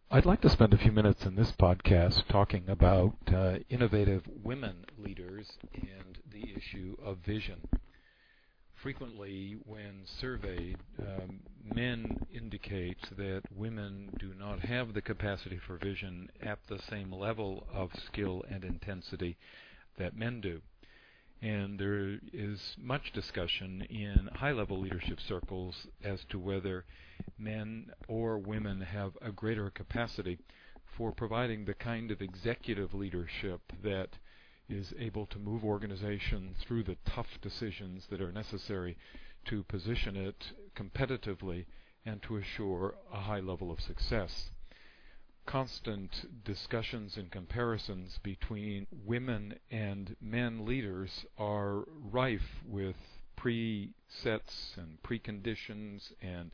I'd like to spend a few minutes in this podcast talking about innovative women leaders and the issue of vision. Frequently, when surveyed, men indicate that women do not have the capacity for vision at the same level of skill and intensity that men do. And there is much discussion in high-level leadership circles as to whether men or women have a greater capacity for providing the kind of executive leadership that is able to move organization through the tough decisions that are necessary to position it competitively and to assure a high level of success. Constant discussions and comparisons between women and men leaders are rife with presets and preconditions and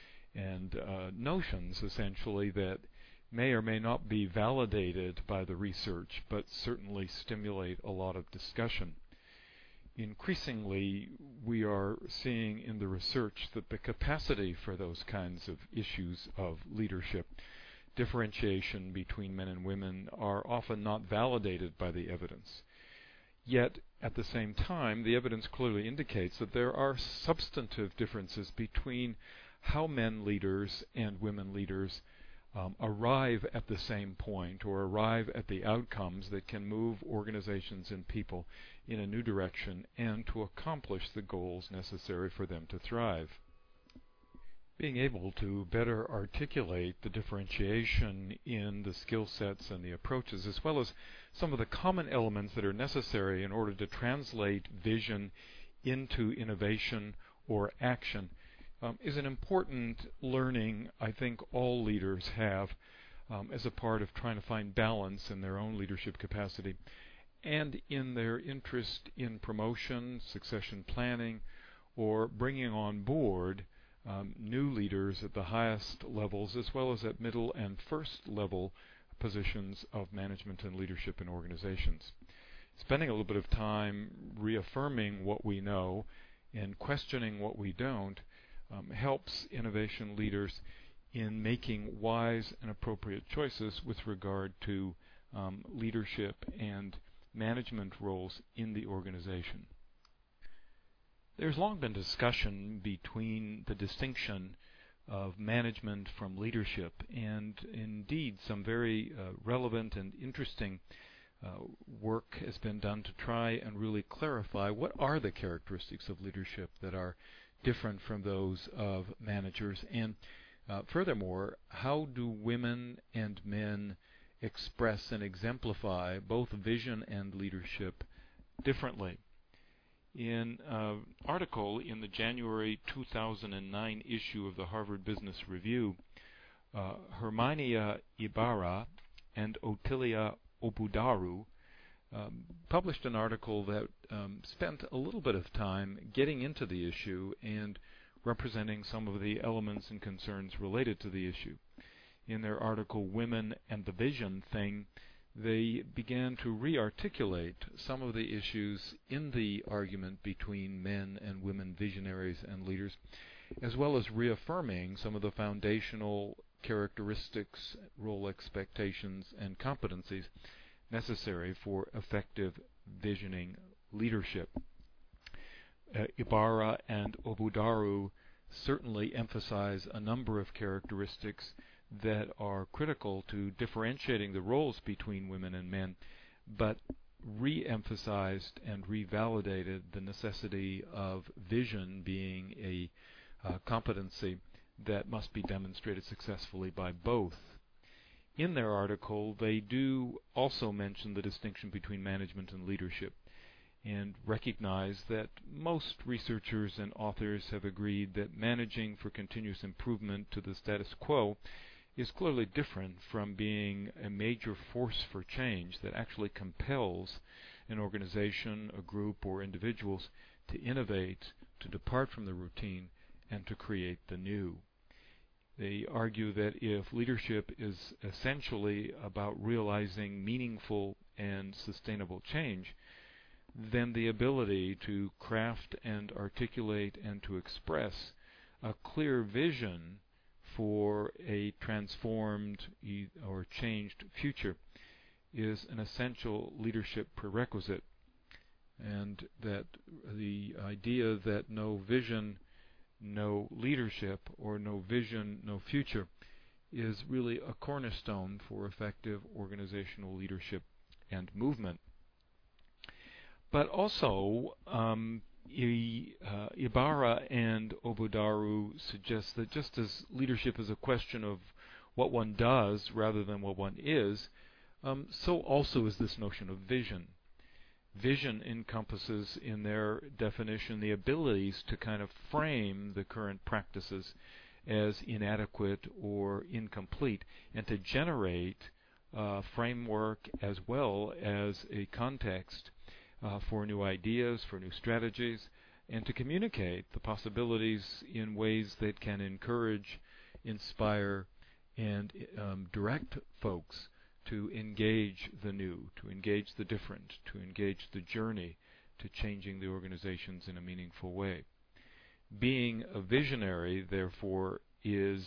notions, essentially, that may or may not be validated by the research, but certainly stimulate a lot of discussion. Increasingly, we are seeing in the research that the capacity for those kinds of issues of leadership, differentiation between men and women, are often not validated by the evidence. Yet, at the same time, the evidence clearly indicates that there are substantive differences between how men leaders and women leaders arrive at the same point or arrive at the outcomes that can move organizations and people in a new direction and to accomplish the goals necessary for them to thrive. Being able to better articulate the differentiation in the skill sets and the approaches, as well as some of the common elements that are necessary in order to translate vision into innovation or action, is an important learning I think all leaders have as a part of trying to find balance in their own leadership capacity and in their interest in promotion, succession planning, or bringing on board new leaders at the highest levels as well as at middle and first level positions of management and leadership in organizations. Spending a little bit of time reaffirming what we know and questioning what we don't helps innovation leaders in making wise and appropriate choices with regard to leadership and management roles in the organization. There's long been discussion between the distinction of management from leadership, and indeed some very relevant and interesting work has been done to try and really clarify what are the characteristics of leadership that are different from those of managers, and furthermore, how do women and men express and exemplify both vision and leadership differently. In an article in the January 2009 issue of the Harvard Business Review, Herminia Ibarra and Ottilia Obudaru published an article that spent a little bit of time getting into the issue and representing some of the elements and concerns related to the issue. In their article, Women and the Vision Thing, they began to re-articulate some of the issues in the argument between men and women visionaries and leaders, as well as reaffirming some of the foundational characteristics, role expectations, and competencies necessary for effective visioning leadership. Ibarra and Obudaru certainly emphasize a number of characteristics that are critical to differentiating the roles between women and men, but re-emphasized and revalidated the necessity of vision being a competency that must be demonstrated successfully by both. In their article, they do also mention the distinction between management and leadership and recognize that most researchers and authors have agreed that managing for continuous improvement to the status quo is clearly different from being a major force for change that actually compels an organization, a group, or individuals to innovate, to depart from the routine, and to create the new. They argue that if leadership is essentially about realizing meaningful and sustainable change, then the ability to craft and articulate and to express a clear vision for a transformed or changed future is an essential leadership prerequisite, and that the idea that no vision, no leadership, or no vision, no future is really a cornerstone for effective organizational leadership and movement. But also, Ibarra and Obodaru suggest that just as leadership is a question of what one does rather than what one is, so also is this notion of vision. Vision encompasses, in their definition, the abilities to kind of frame the current practices as inadequate or incomplete, and to generate a framework as well as a context for new ideas, for new strategies, and to communicate the possibilities in ways that can encourage, inspire, and direct folks to engage the new, to engage the different, to engage the journey to changing the organizations in a meaningful way. Being a visionary, therefore, is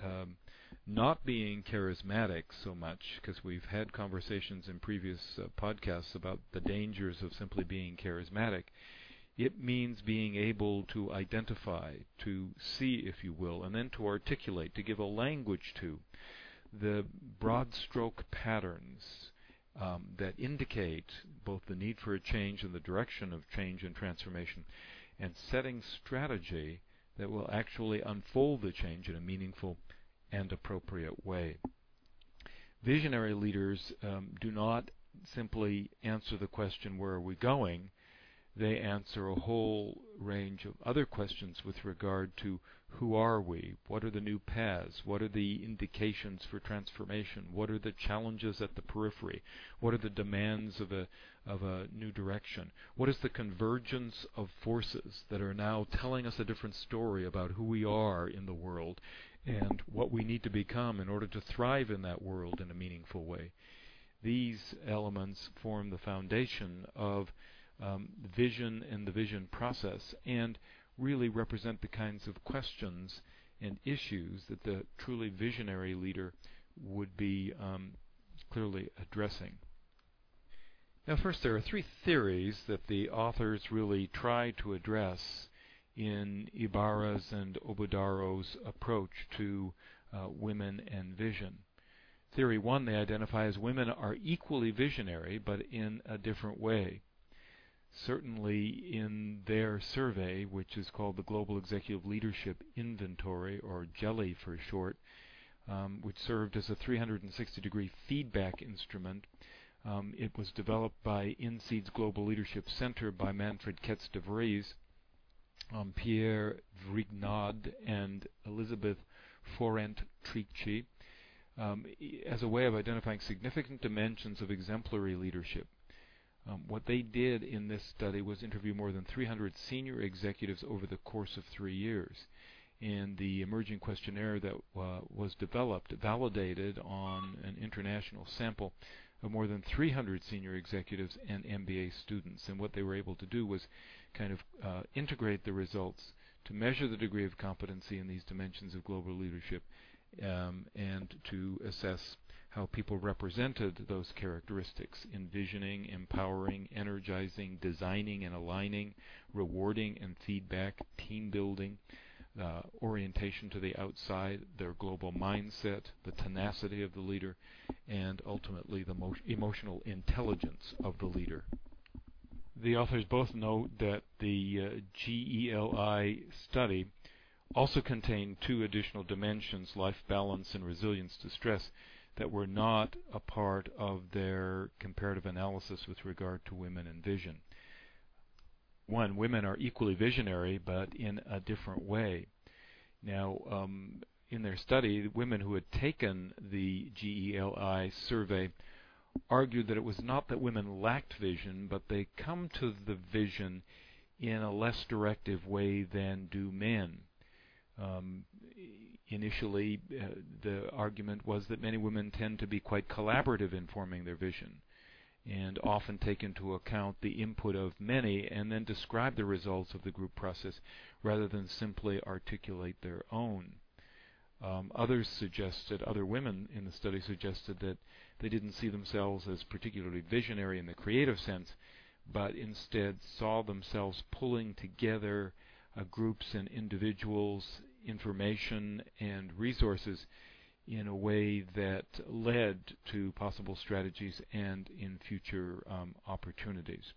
not being charismatic so much, because we've had conversations in previous podcasts about the dangers of simply being charismatic. It means being able to identify, to see, if you will, and then to articulate, to give a language to the broad stroke patterns that indicate both the need for a change and the direction of change and transformation, and setting strategy that will actually unfold the change in a meaningful and appropriate way. Visionary leaders do not simply answer the question, where are we going? They answer a whole range of other questions with regard to who are we? What are the new paths? What are the indications for transformation? What are the challenges at the periphery? What are the demands of a new direction? What is the convergence of forces that are now telling us a different story about who we are in the world and what we need to become in order to thrive in that world in a meaningful way? These elements form the foundation of vision and the vision process, and really represent the kinds of questions and issues that the truly visionary leader would be clearly addressing. Now, first, there are three theories that the authors really try to address in Ibarra's and Obodaru's approach to women and vision. Theory one, they identify as women are equally visionary, but in a different way. Certainly in their survey, which is called the Global Executive Leadership Inventory, or GELI for short, which served as a 360-degree feedback instrument. It was developed by INSEAD's Global Leadership Center by Manfred Ketz de Vries, Pierre Vrignod, and Elizabeth Forent-Tricci, as a way of identifying significant dimensions of exemplary leadership. What they did in this study was interview more than 300 senior executives over the course of 3 years. And the emerging questionnaire that was developed validated on an international sample of more than 300 senior executives and MBA students. And what they were able to do was kind of integrate the results to measure the degree of competency in these dimensions of global leadership, and to assess how people represented those characteristics: envisioning, empowering, energizing, designing and aligning, rewarding and feedback, team building, orientation to the outside, their global mindset, the tenacity of the leader, and ultimately the emotional intelligence of the leader. The authors both note that the GELI study also contained two additional dimensions, life balance and resilience to stress, that were not a part of their comparative analysis with regard to women and vision. One, women are equally visionary, but in a different way. Now, in their study, women who had taken the GELI survey argued that it was not that women lacked vision, but they come to the vision in a less directive way than do men. Initially, the argument was that many women tend to be quite collaborative in forming their vision, and often take into account the input of many and then describe the results of the group process rather than simply articulate their own. Other women in the study suggested that they didn't see themselves as particularly visionary in the creative sense, but instead saw themselves pulling together groups and individuals, information and resources in a way that led to possible strategies and in future opportunities.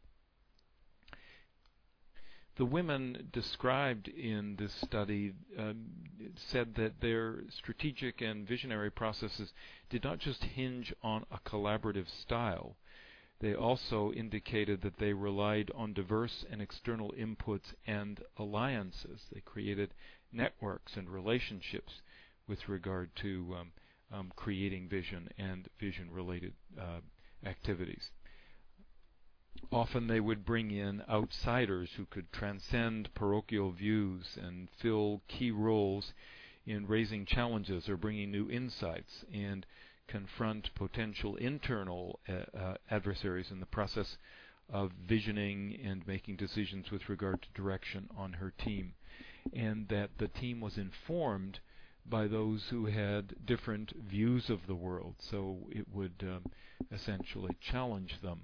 The women described in this study said that their strategic and visionary processes did not just hinge on a collaborative style. They also indicated that they relied on diverse and external inputs and alliances. They created networks and relationships with regard to creating vision and vision-related activities. Often they would bring in outsiders who could transcend parochial views and fill key roles in raising challenges or bringing new insights and confront potential internal adversaries in the process of visioning and making decisions with regard to direction on her team, and that the team was informed by those who had different views of the world, so it would essentially challenge them.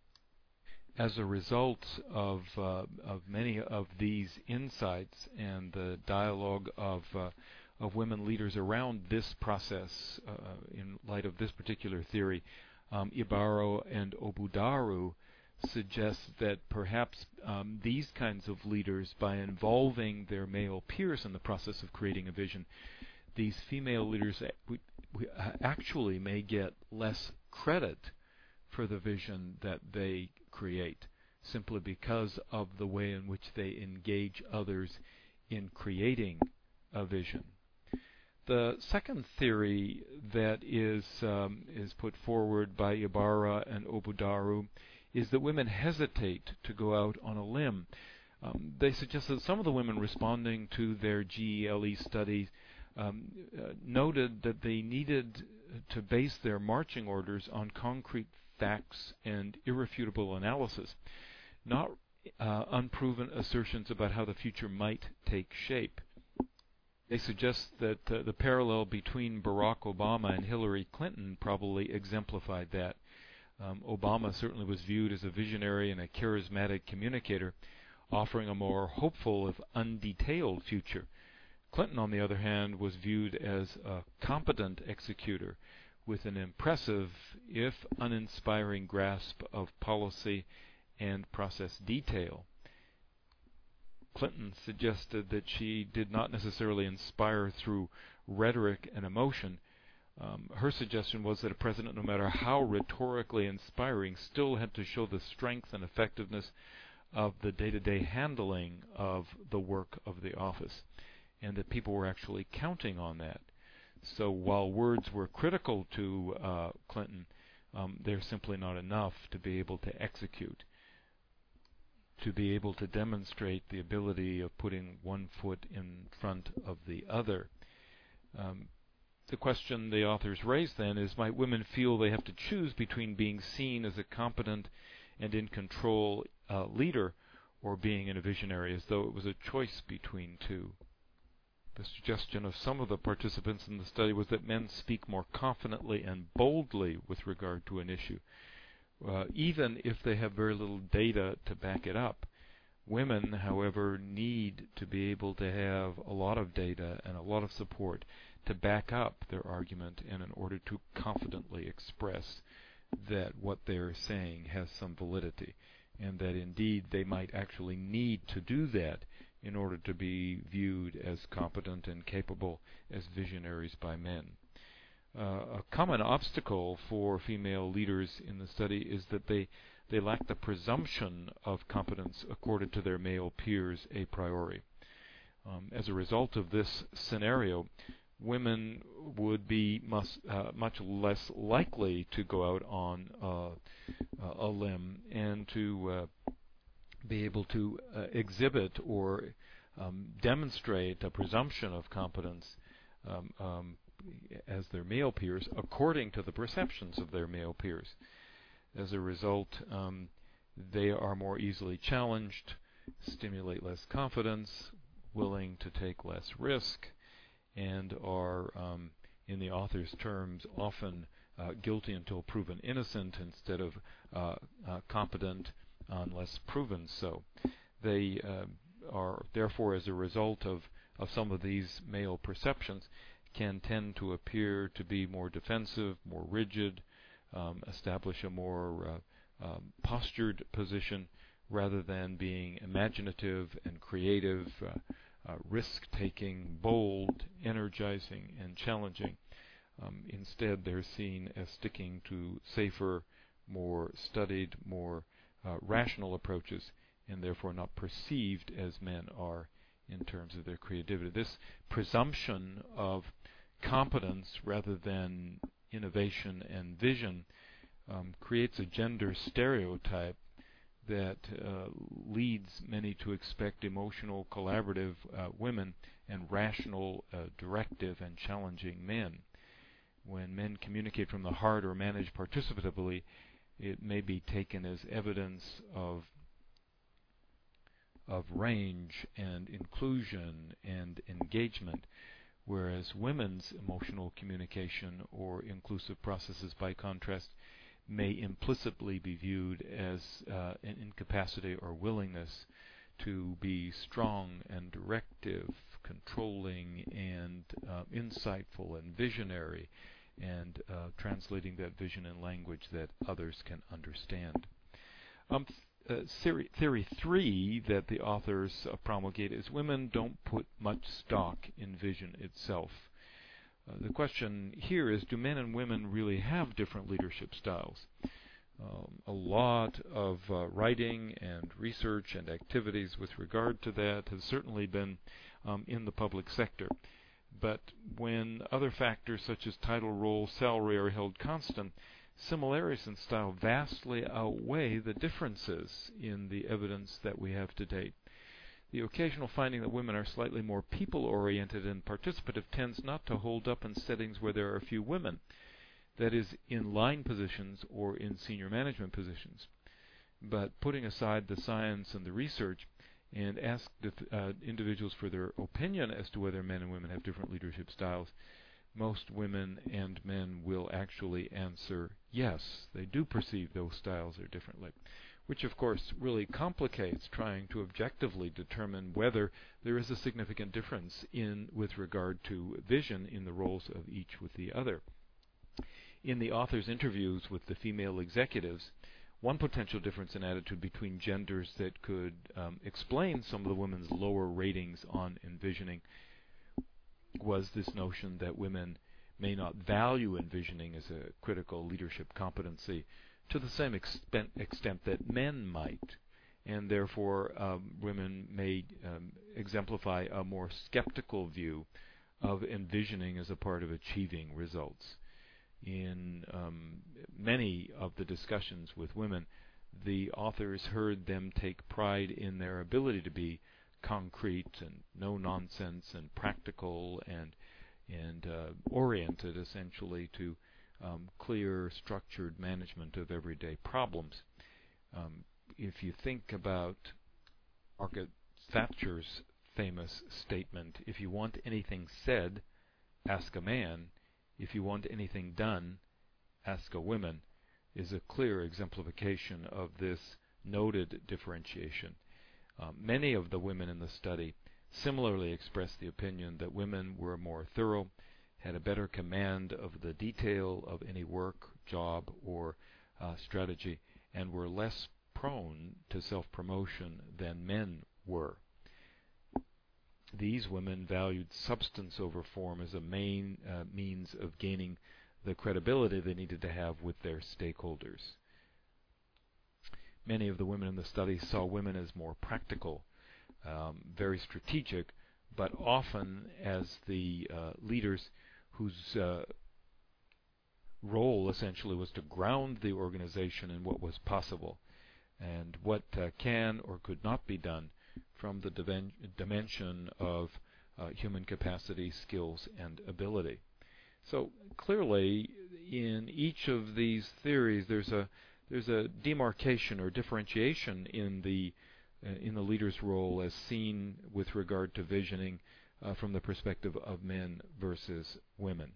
As a result of many of these insights and the dialogue of women leaders around this process, in light of this particular theory, Ibaro and Obudaru suggest that perhaps these kinds of leaders, by involving their male peers in the process of creating a vision, these female leaders actually may get less credit for the vision that they create, simply because of the way in which they engage others in creating a vision. The second theory that is put forward by Ibarra and Obudaru is that women hesitate to go out on a limb. They suggest that some of the women responding to their GELE studies noted that they needed to base their marching orders on concrete facts and irrefutable analysis, not unproven assertions about how the future might take shape. They suggest that the parallel between Barack Obama and Hillary Clinton probably exemplified that. Obama certainly was viewed as a visionary and a charismatic communicator, offering a more hopeful, if undetailed, future. Clinton, on the other hand, was viewed as a competent executor with an impressive, if uninspiring, grasp of policy and process detail. Clinton suggested that she did not necessarily inspire through rhetoric and emotion. Her suggestion was that a president, no matter how rhetorically inspiring, still had to show the strength and effectiveness of the day-to-day handling of the work of the office, and that people were actually counting on that. So while words were critical to Clinton, they're simply not enough to be able to execute, to be able to demonstrate the ability of putting one foot in front of the other. The question the authors raise then is, might women feel they have to choose between being seen as a competent and in control leader or being a visionary, as though it was a choice between two? The suggestion of some of the participants in the study was that men speak more confidently and boldly with regard to an issue, even if they have very little data to back it up. Women, however, need to be able to have a lot of data and a lot of support to back up their argument, and in order to confidently express that what they're saying has some validity, and that indeed they might actually need to do that in order to be viewed as competent and capable as visionaries by men. A common obstacle for female leaders in the study is that they lack the presumption of competence accorded to their male peers a priori. As a result of this scenario, women would be much less likely to go out on a limb and to be able to exhibit or demonstrate a presumption of competence as their male peers, according to the perceptions of their male peers. As a result, they are more easily challenged, stimulate less confidence, willing to take less risk, and are, in the author's terms, often guilty until proven innocent instead of competent unless proven so. They are therefore, as a result of some of these male perceptions, can tend to appear to be more defensive, more rigid, establish a more postured position rather than being imaginative and creative, risk-taking, bold, energizing, and challenging. Instead, they're seen as sticking to safer, more studied, more rational approaches, and therefore not perceived as men are in terms of their creativity. This presumption of competence rather than innovation and vision creates a gender stereotype that leads many to expect emotional, collaborative women and rational, directive, and challenging men. When men communicate from the heart or manage participatively, it may be taken as evidence of range and inclusion and engagement, whereas women's emotional communication or inclusive processes, by contrast, may implicitly be viewed as an incapacity or willingness to be strong and directive, controlling and insightful and visionary, and translating that vision in language that others can understand. Theory 3 that the authors promulgate is women don't put much stock in vision itself. The question here is, do men and women really have different leadership styles? A lot of writing and research and activities with regard to that has certainly been in the public sector. But when other factors such as title, role, salary are held constant, similarities in style vastly outweigh the differences in the evidence that we have to date. The occasional finding that women are slightly more people-oriented and participative tends not to hold up in settings where there are few women, that is, in line positions or in senior management positions. But putting aside the science and the research, and ask individuals for their opinion as to whether men and women have different leadership styles, most women and men will actually answer yes, they do perceive those styles are differently, which of course really complicates trying to objectively determine whether there is a significant difference with regard to vision in the roles of each with the other. In the author's interviews with the female executives, one potential difference in attitude between genders that could explain some of the women's lower ratings on envisioning was this notion that women may not value envisioning as a critical leadership competency to the same extent that men might, and therefore women may exemplify a more skeptical view of envisioning as a part of achieving results. In many of the discussions with women, the authors heard them take pride in their ability to be concrete and no nonsense and practical and oriented essentially to clear, structured management of everyday problems. If you think about Margaret Thatcher's famous statement, if you want anything said, ask a man. If you want anything done, ask a woman, is a clear exemplification of this noted differentiation. Many of the women in the study similarly expressed the opinion that women were more thorough, had a better command of the detail of any work, job, or strategy, and were less prone to self-promotion than men were. These women valued substance over form as a main means of gaining the credibility they needed to have with their stakeholders. Many of the women in the study saw women as more practical, very strategic, but often as the leaders whose role essentially was to ground the organization in what was possible and what can or could not be done from the dimension of human capacity, skills, and ability. So clearly, in each of these theories, there's a demarcation or differentiation in the leader's role as seen with regard to visioning from the perspective of men versus women.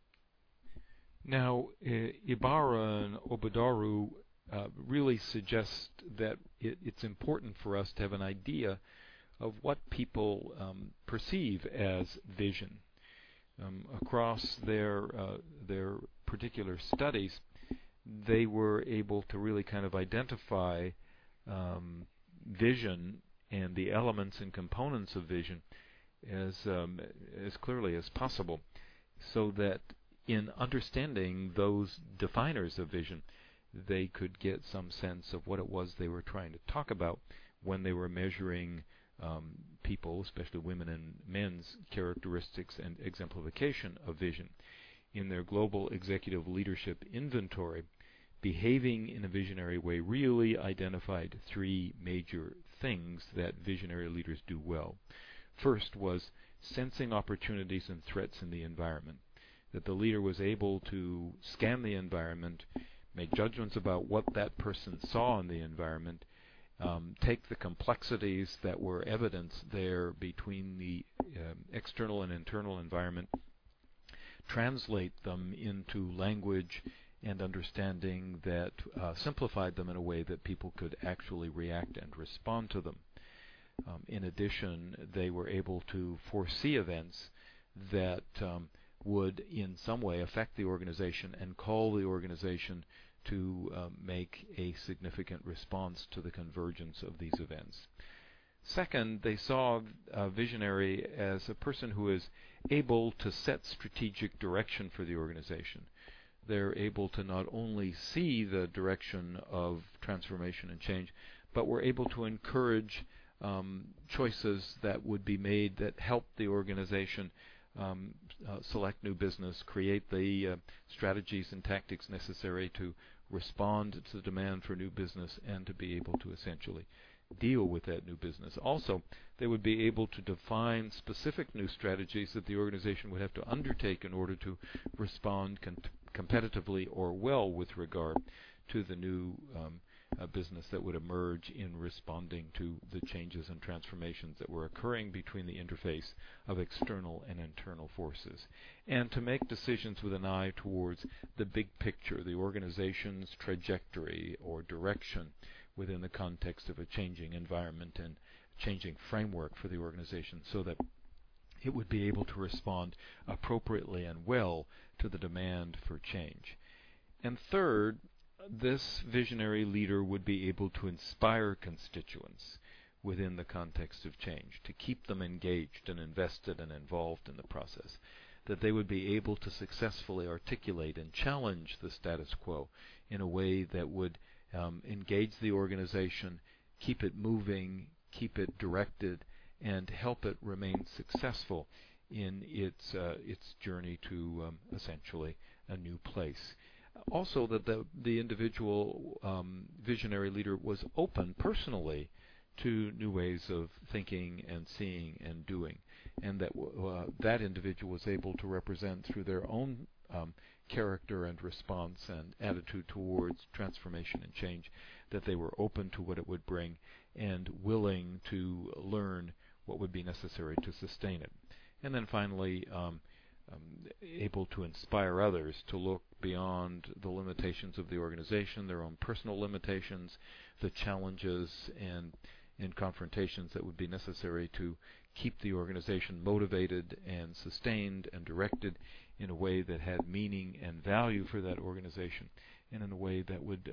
Now, Ibarra and Obodoru really suggest that it's important for us to have an idea of what people perceive as vision. Across their particular studies, they were able to really kind of identify vision and the elements and components of vision as clearly as possible, so that in understanding those definers of vision, they could get some sense of what it was they were trying to talk about when they were measuring people, especially women and men's characteristics and exemplification of vision. In their Global Executive Leadership Inventory, behaving in a visionary way really identified three major things that visionary leaders do well. First was sensing opportunities and threats in the environment, that the leader was able to scan the environment, make judgments about what that person saw in the environment, take the complexities that were evidenced there between the external and internal environment, translate them into language and understanding that simplified them in a way that people could actually react and respond to them. In addition, they were able to foresee events that would in some way affect the organization and call the organization to make a significant response to the convergence of these events. Second, they saw a visionary as a person who is able to set strategic direction for the organization. They're able to not only see the direction of transformation and change, but were able to encourage choices that would be made that help the organization select new business, create the strategies and tactics necessary to respond to the demand for new business and to be able to essentially deal with that new business. Also, they would be able to define specific new strategies that the organization would have to undertake in order to respond competitively or well with regard to the new business that would emerge in responding to the changes and transformations that were occurring between the interface of external and internal forces, and to make decisions with an eye towards the big picture, the organization's trajectory or direction within the context of a changing environment and changing framework for the organization, so that it would be able to respond appropriately and well to the demand for change. And third, this visionary leader would be able to inspire constituents within the context of change, to keep them engaged and invested and involved in the process, that they would be able to successfully articulate and challenge the status quo in a way that would engage the organization, keep it moving, keep it directed, and help it remain successful in its journey to essentially a new place. Also, that the individual visionary leader was open personally to new ways of thinking and seeing and doing, and that that individual was able to represent through their own character and response and attitude towards transformation and change, that they were open to what it would bring and willing to learn what would be necessary to sustain it. And then finally, able to inspire others to look beyond the limitations of the organization, their own personal limitations, the challenges and confrontations that would be necessary to keep the organization motivated and sustained and directed in a way that had meaning and value for that organization, and in a way that would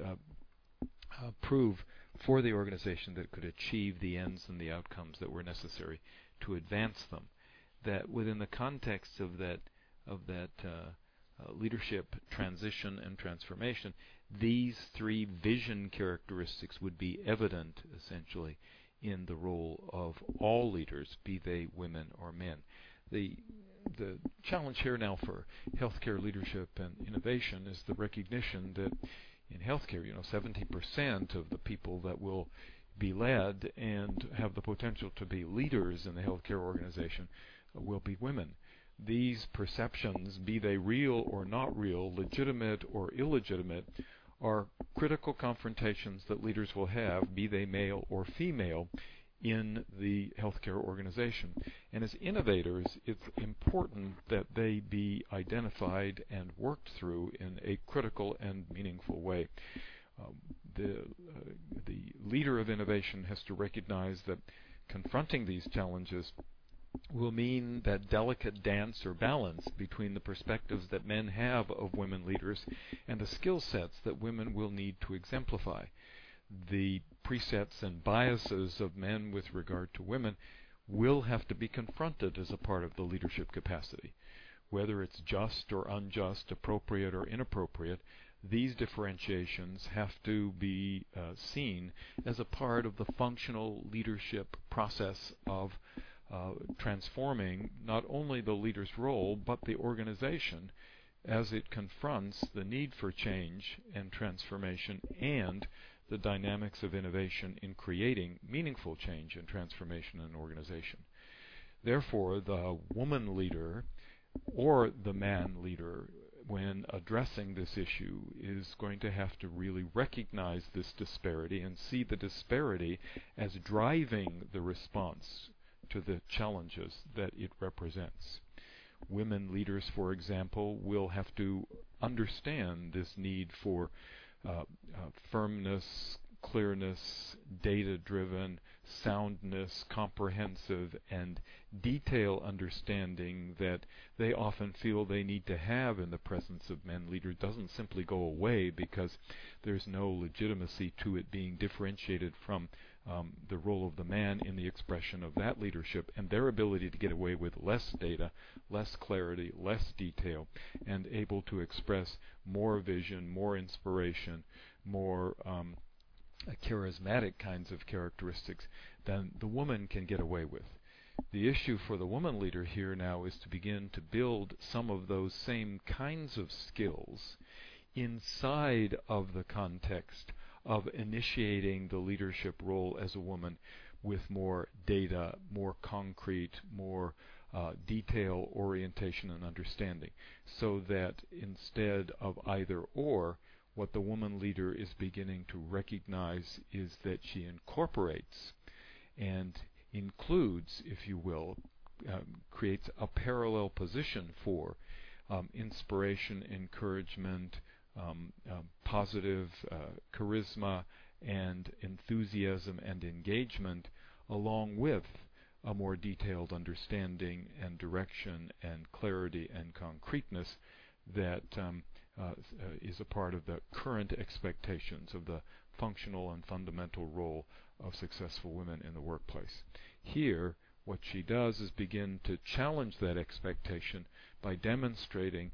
prove for the organization that it could achieve the ends and the outcomes that were necessary to advance them. That within the context of that leadership transition and transformation, these three vision characteristics would be evident essentially in the role of all leaders, be they women or men. The challenge here now for healthcare leadership and innovation is the recognition that in healthcare, 70% of the people that will be led and have the potential to be leaders in the healthcare organization will be women. These perceptions, be they real or not real, legitimate or illegitimate, are critical confrontations that leaders will have, be they male or female, in the healthcare organization. And as innovators, it's important that they be identified and worked through in a critical and meaningful way. The leader of innovation has to recognize that confronting these challenges will mean that delicate dance or balance between the perspectives that men have of women leaders and the skill sets that women will need to exemplify. The presets and biases of men with regard to women will have to be confronted as a part of the leadership capacity. Whether it's just or unjust, appropriate or inappropriate, these differentiations have to be seen as a part of the functional leadership process of transforming not only the leader's role but the organization as it confronts the need for change and transformation and the dynamics of innovation in creating meaningful change and transformation in an organization. Therefore, the woman leader or the man leader, when addressing this issue, is going to have to really recognize this disparity and see the disparity as driving the response to the challenges that it represents. Women leaders, for example, will have to understand this need for firmness, clearness, data-driven, soundness, comprehensive, and detail understanding that they often feel they need to have in the presence of men leaders doesn't simply go away because there's no legitimacy to it being differentiated from the role of the man in the expression of that leadership, and their ability to get away with less data, less clarity, less detail, and able to express more vision, more inspiration, more charismatic kinds of characteristics than the woman can get away with. The issue for the woman leader here now is to begin to build some of those same kinds of skills inside of the context of initiating the leadership role as a woman with more data, more concrete, more detail orientation and understanding, so that instead of either or, what the woman leader is beginning to recognize is that she incorporates and includes, if you will, creates a parallel position for inspiration, encouragement, positive charisma and enthusiasm and engagement, along with a more detailed understanding and direction and clarity and concreteness that is a part of the current expectations of the functional and fundamental role of successful women in the workplace. Here, what she does is begin to challenge that expectation by demonstrating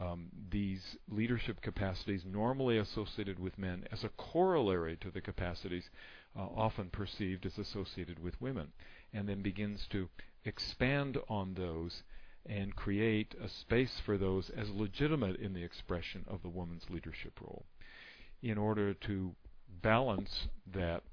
these leadership capacities normally associated with men as a corollary to the capacities often perceived as associated with women, and then begins to expand on those and create a space for those as legitimate in the expression of the woman's leadership role. In order to balance that,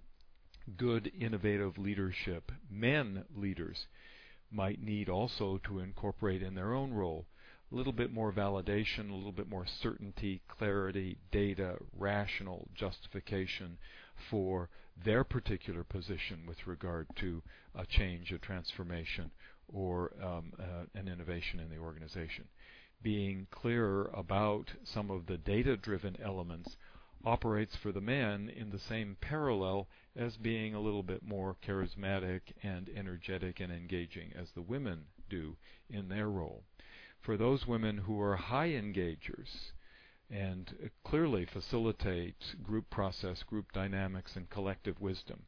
good, innovative leadership, men leaders might need also to incorporate in their own role a little bit more validation, a little bit more certainty, clarity, data, rational justification for their particular position with regard to a change, a transformation, or an innovation in the organization. Being clearer about some of the data-driven elements operates for the men in the same parallel as being a little bit more charismatic and energetic and engaging as the women do in their role. For those women who are high engagers and clearly facilitate group process, group dynamics, and collective wisdom,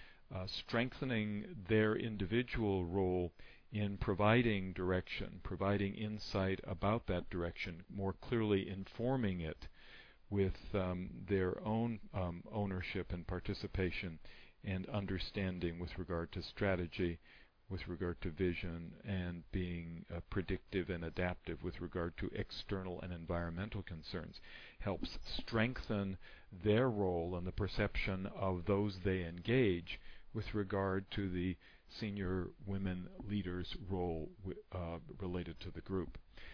strengthening their individual role in providing direction, providing insight about that direction, more clearly informing it with their own ownership and participation and understanding with regard to strategy, with regard to vision, and being predictive and adaptive with regard to external and environmental concerns, helps strengthen their role and the perception of those they engage with regard to the senior women leaders' role related to the group.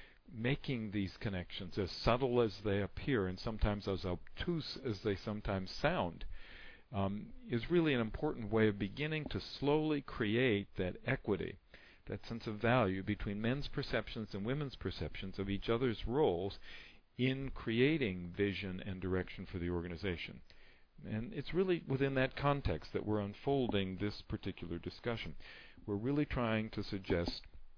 Making these connections, as subtle as they appear and sometimes as obtuse as they sometimes sound, is really an important way of beginning to slowly create that equity, that sense of value between men's perceptions and women's perceptions of each other's roles in creating vision and direction for the organization. And it's really within that context that we're unfolding this particular discussion. We're really trying to suggest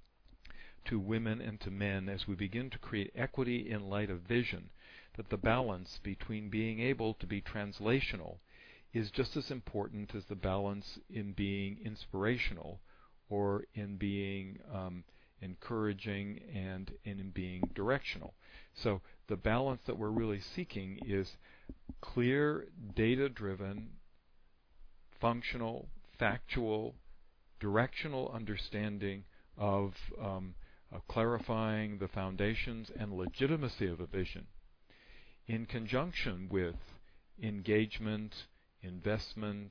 to women and to men, as we begin to create equity in light of vision, that the balance between being able to be translational is just as important as the balance in being inspirational or in being encouraging and in being directional. So the balance that we're really seeking is clear, data-driven, functional, factual, directional understanding of clarifying the foundations and legitimacy of a vision in conjunction with engagement, investment,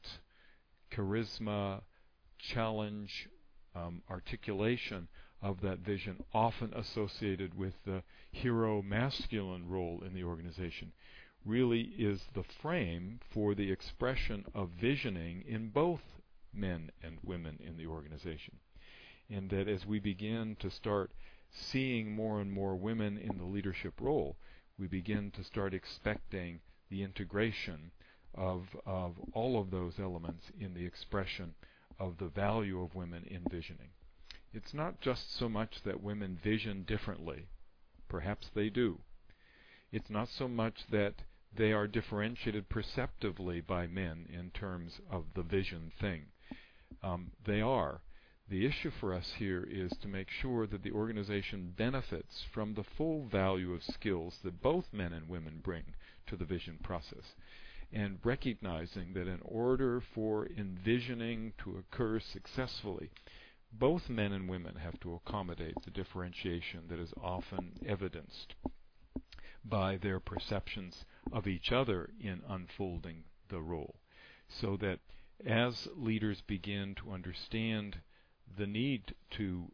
charisma, challenge, articulation of that vision, often associated with the hero masculine role in the organization, really is the frame for the expression of visioning in both men and women in the organization. And that as we begin to start seeing more and more women in the leadership role, we begin to start expecting the integration of all of those elements in the expression of the value of women in visioning. It's not just so much that women vision differently. Perhaps they do. It's not so much that they are differentiated perceptively by men in terms of the vision thing. They are. The issue for us here is to make sure that the organization benefits from the full value of skills that both men and women bring to the vision process, and recognizing that in order for envisioning to occur successfully, both men and women have to accommodate the differentiation that is often evidenced by their perceptions of each other in unfolding the role. So that as leaders begin to understand the need to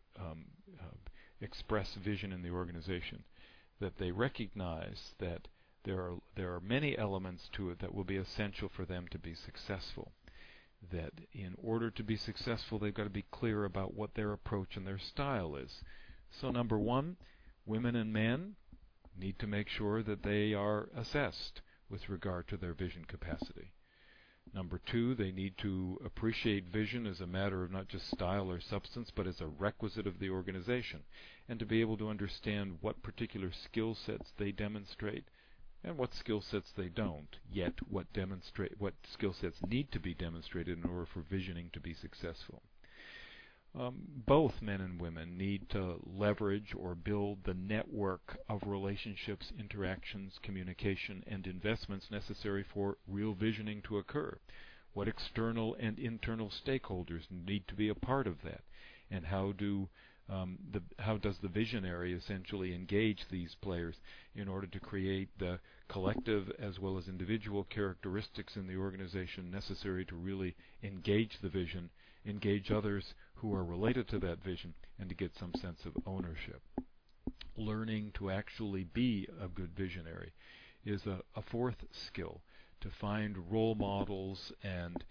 express vision in the organization, that they recognize that there are many elements to it that will be essential for them to be successful. That in order to be successful, they've got to be clear about what their approach and their style is. So number one, women and men need to make sure that they are assessed with regard to their vision capacity. Number two, they need to appreciate vision as a matter of not just style or substance, but as a requisite of the organization, and to be able to understand what particular skill sets they demonstrate and what skill sets they don't, yet what skill sets need to be demonstrated in order for visioning to be successful. Both men and women need to leverage or build the network of relationships, interactions, communication, and investments necessary for real visioning to occur. What external and internal stakeholders need to be a part of that, and how does the visionary essentially engage these players in order to create the collective as well as individual characteristics in the organization necessary to really engage the vision, engage others who are related to that vision, and to get some sense of ownership. Learning to actually be a good visionary is a fourth skill, to find role models and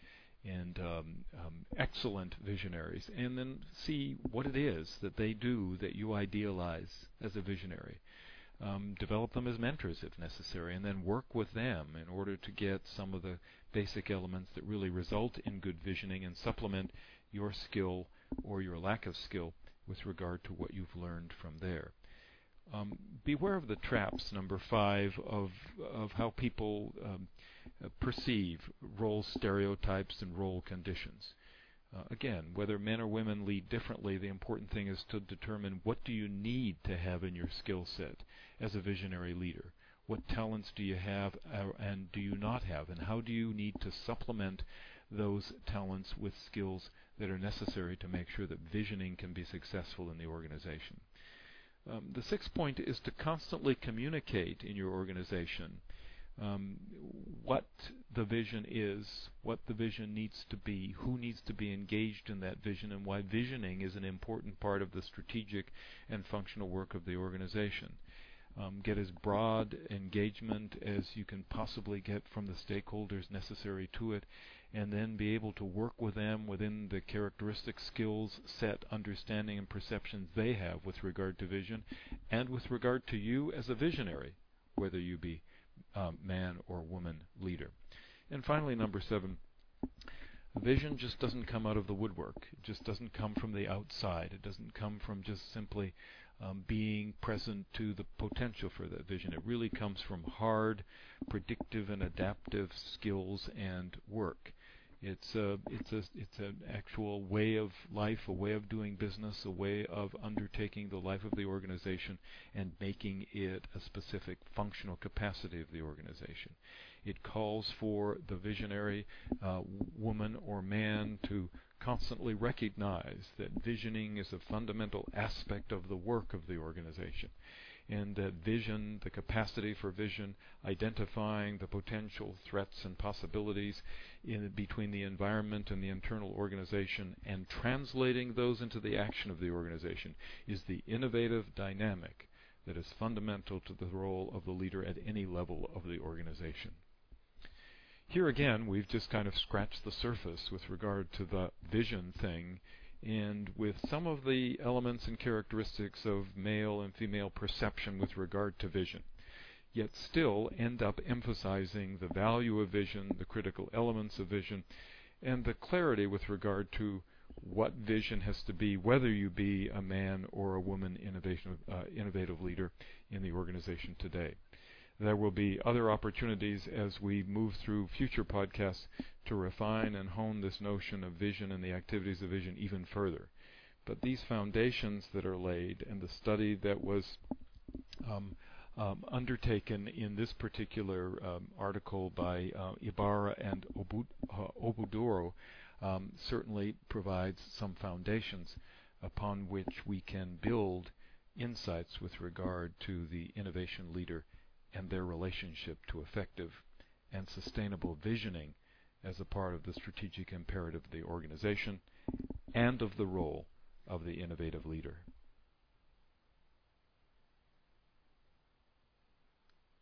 excellent visionaries, and then see what it is that they do that you idealize as a visionary. Develop them as mentors if necessary, and then work with them in order to get some of the basic elements that really result in good visioning and supplement your skill or your lack of skill with regard to what you've learned from there. Beware of the traps, number 5, of how people perceive role stereotypes and role conditions. Again, whether men or women lead differently, the important thing is to determine what do you need to have in your skill set as a visionary leader. What talents do you have and do you not have, and how do you need to supplement those talents with skills that are necessary to make sure that visioning can be successful in the organization. The 6th point is to constantly communicate in your organization what the vision is, what the vision needs to be, who needs to be engaged in that vision, and why visioning is an important part of the strategic and functional work of the organization. get as broad engagement as you can possibly get from the stakeholders necessary to it, and then be able to work with them within the characteristic skills set, understanding, and perceptions they have with regard to vision, and with regard to you as a visionary, whether you be man or woman leader. And finally, number 7, vision just doesn't come out of the woodwork. It just doesn't come from the outside. It doesn't come from just simply being present to the potential for that vision. It really comes from hard, predictive, and adaptive skills and work. It's an actual way of life, a way of doing business, a way of undertaking the life of the organization and making it a specific functional capacity of the organization. It calls for the visionary woman or man to constantly recognize that visioning is a fundamental aspect of the work of the organization, and that vision, the capacity for vision, identifying the potential threats and possibilities between the environment and the internal organization, and translating those into the action of the organization, is the innovative dynamic that is fundamental to the role of the leader at any level of the organization. Here again, we've just kind of scratched the surface with regard to the vision thing, and with some of the elements and characteristics of male and female perception with regard to vision, yet still end up emphasizing the value of vision, the critical elements of vision, and the clarity with regard to what vision has to be, whether you be a man or a woman innovative leader in the organization today. There will be other opportunities as we move through future podcasts to refine and hone this notion of vision and the activities of vision even further. But these foundations that are laid, and the study that was undertaken in this particular article by Ibarra and Obudoro, certainly provides some foundations upon which we can build insights with regard to the innovation leader and their relationship to effective and sustainable visioning as a part of the strategic imperative of the organization and of the role of the innovative leader.